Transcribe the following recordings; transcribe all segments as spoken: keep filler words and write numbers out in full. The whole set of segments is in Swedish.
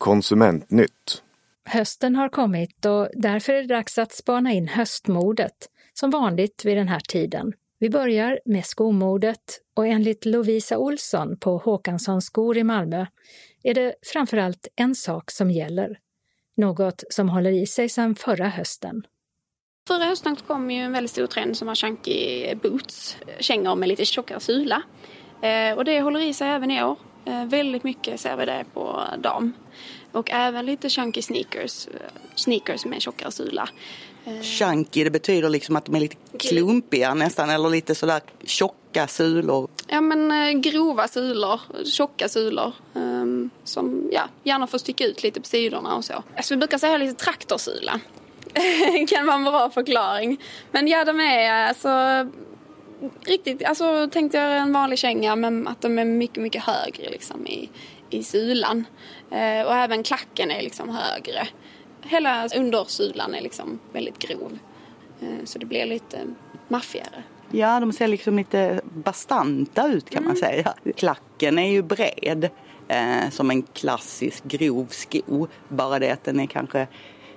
Konsumentnytt. Hösten har kommit och därför är det dags att spana in höstmodet, som vanligt vid den här tiden. Vi börjar med skomodet och enligt Lovisa Olsson på Håkanssons skor i Malmö är det framförallt en sak som gäller. Något som håller i sig sedan förra hösten. Förra hösten kom ju en väldigt stor trend som var chunky boots, kängor med lite tjockare sula. Eh, och det håller i sig även i år. Eh, väldigt mycket ser vi det på dam. Och även lite chunky sneakers, sneakers med tjockare sula. Eh. Chunky, det betyder liksom att de är lite klumpiga nästan, eller lite sådär tjocka sulor. Ja, men eh, grova sulor, tjocka sulor. Eh, som ja, gärna får sticka ut lite på sidorna och så. Alltså, vi brukar säga lite traktorsula. Kan vara en bra förklaring. Men ja, de är alltså riktigt, alltså tänkte jag en vanlig känga, men att de är mycket, mycket högre liksom i, i sulan. Eh, och även klacken är liksom högre. Hela undersulan är liksom väldigt grov. Eh, så det blir lite maffigare. Ja, de ser liksom lite bastanta ut kan mm. man säga. Klacken är ju bred eh, som en klassisk grov sko. Bara det att den är kanske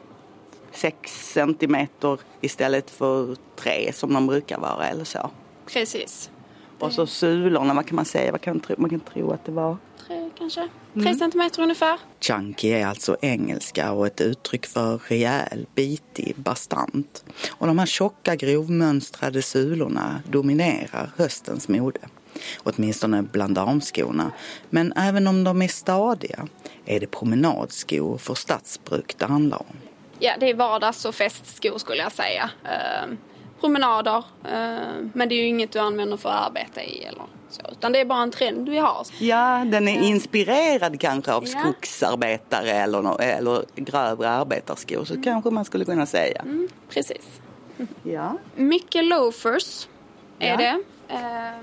sex centimeter istället för tre som de brukar vara eller så. Precis. Och så sulorna, vad kan man säga? Vad kan man tro, man kan tro att det var? Tre kanske. Tre mm. centimeter ungefär. Chunky är alltså engelska och ett uttryck för rejäl, bitig, bastant. Och de här tjocka, grovmönstrade sulorna dominerar höstens mode. Åtminstone bland damskorna. Men även om de är stadiga är det promenadskor för stadsbruk det handlar om. Ja, det är vardags- och festskor skulle jag säga. Eh, promenader. Eh, men det är ju inget du använder för att arbeta i eller så. Utan det är bara en trend vi har. Ja, den är inspirerad kanske av ja. skogsarbetare eller, no- eller grövre arbetarskor. Så mm. kanske man skulle kunna säga. Mm, precis. Ja. Mycket loafers är ja. det. Eh,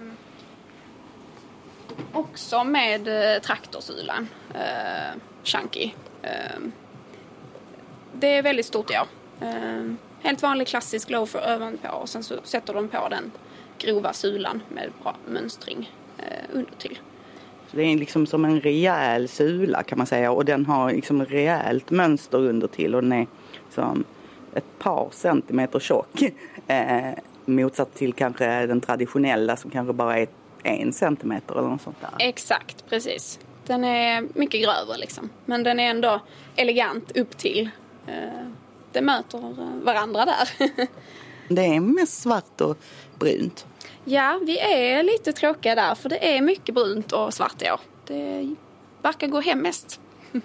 också med eh, traktorsulan. Eh, chunky. Eh, Det är väldigt stort, ja. Eh, helt vanlig klassisk loafer ovanpå och sen så sätter de på den grova sulan med bra mönstring eh, under till. Så det är liksom som en rejäl sula kan man säga och den har liksom rejält mönster under till och den är som ett par centimeter tjock. Eh, motsatt till kanske den traditionella som kanske bara är en centimeter eller något sånt där. Exakt, precis. Den är mycket grövre liksom. Men den är ändå elegant upp till. Det möter varandra där. Det är mest svart och brunt. Ja, vi är lite tråkiga där. För det är mycket brunt och svart i år. Det verkar gå hem mest.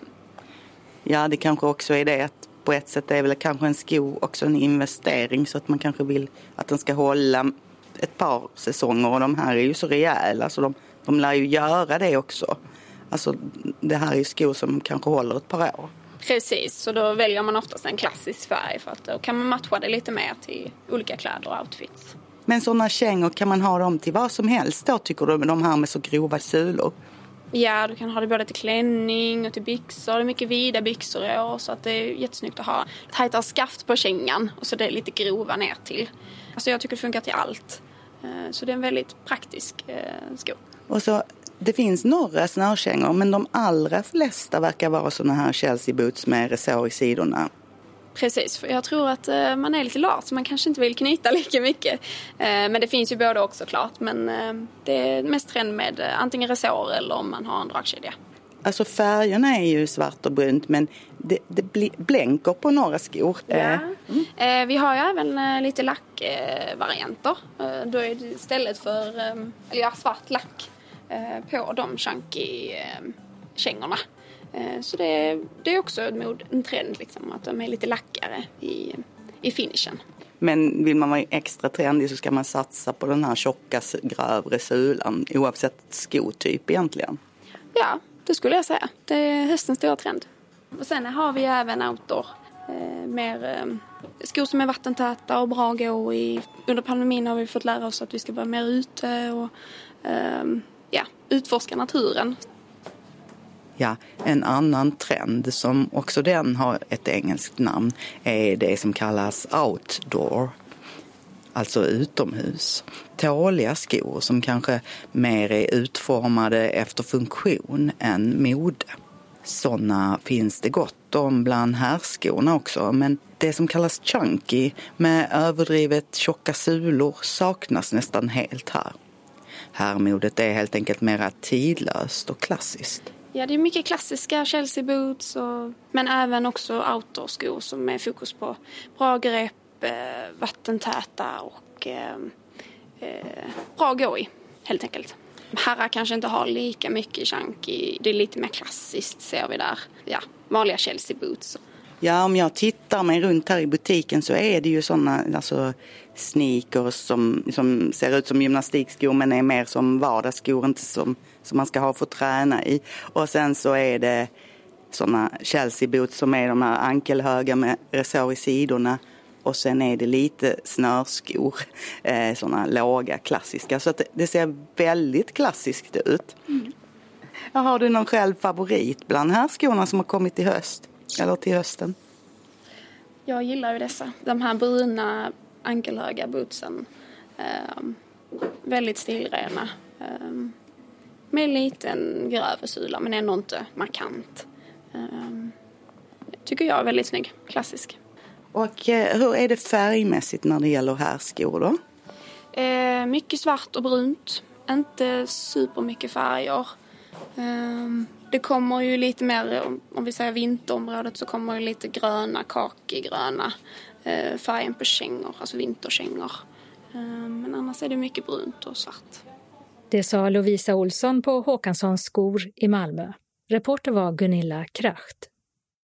Ja, det kanske också är det att på ett sätt är väl kanske en sko också en investering. Så att man kanske vill att den ska hålla ett par säsonger. Och de här är ju så rejäla så de, de lär ju göra det också. Alltså det här är skor som kanske håller ett par år. Precis, så då väljer man oftast en klassisk färg för att då kan man matcha det lite mer till olika kläder och outfits. Men sådana kängor, kan man ha dem till vad som helst då tycker du med de här med så grova sulor? Ja, du kan ha det både till klänning och till byxor. Det är mycket vida byxor i år så att det är jättesnyggt att ha tajtare skaft på kängan och så det är lite grova ner till. Alltså jag tycker det funkar till allt. Så det är en väldigt praktisk sko. Och så det finns några snörkängor men de allra flesta verkar vara såna här Chelsea boots med resår i sidorna. Precis, för jag tror att eh, man är lite lat så man kanske inte vill knyta lika mycket. Eh, men det finns ju både också klart. Men eh, det är mest trend med eh, antingen resår eller om man har en dragkedja. Alltså färgerna är ju svart och brunt men det, det bl- blänker på några skor. Ja. Mm. Eh, vi har ju även eh, lite lackvarianter. Eh, då är det istället för eh, eller ja, svart lack eh, på de chunky eh, kängorna. Så det är, det är också en trend liksom, att de är lite lackare i, i finishen. Men vill man vara extra trendig så ska man satsa på den här tjocka, grövre sulan oavsett skotyp egentligen. Ja, det skulle jag säga. Det är höstens stora trend. Och sen har vi även outdoor. Eh, mer eh, skor som är vattentäta och bra att gå i. Under pandemin har vi fått lära oss att vi ska vara mer ute och eh, ja, utforska naturen. Ja, en annan trend som också den har ett engelskt namn är det som kallas outdoor, alltså utomhus. Tåliga skor som kanske mer är utformade efter funktion än mode. Sådana finns det gott om bland herrskorna också, men det som kallas chunky med överdrivet tjocka sulor saknas nästan helt här. Herrmodet är helt enkelt mer tidlöst och klassiskt. Ja, det är mycket klassiska Chelsea boots, och, men även också outdoor-skor som är fokus på bra grepp, eh, vattentäta och eh, eh, bra gå i, helt enkelt. Herrar kanske inte har lika mycket chunky, det är lite mer klassiskt ser vi där. Ja, vanliga Chelsea boots. Ja, om jag tittar mig runt här i butiken så är det ju sådana alltså, sneakers som, som ser ut som gymnastikskor men är mer som vardagsskor, inte som, som man ska ha för att träna i. Och sen så är det sådana Chelsea boots som är de här ankelhöga med resår i sidorna. Och sen är det lite snörskor, eh, sådana låga klassiska. Så att det, det ser väldigt klassiskt ut. Mm. Har du någon själv favorit bland här skorna som har kommit i höst? Eller till hösten? Jag gillar ju dessa. De här bruna ankelhöga bootsen. Eh, väldigt stilrena. Eh, med en liten grövre sula men ändå inte markant. Eh, tycker jag är väldigt snygg. Klassisk. Och eh, hur är det färgmässigt när det gäller här skor då? Eh, mycket svart och brunt. Inte supermycket färger. Eh, det kommer ju lite mer, om vi säger vinterområdet, så kommer ju lite gröna, kakigröna eh, färgen på kängor, alltså vinterkängor. Eh, men annars är det mycket brunt och svart. Det sa Lovisa Olsson på Håkanssons skor i Malmö. Reporter var Gunilla Kracht.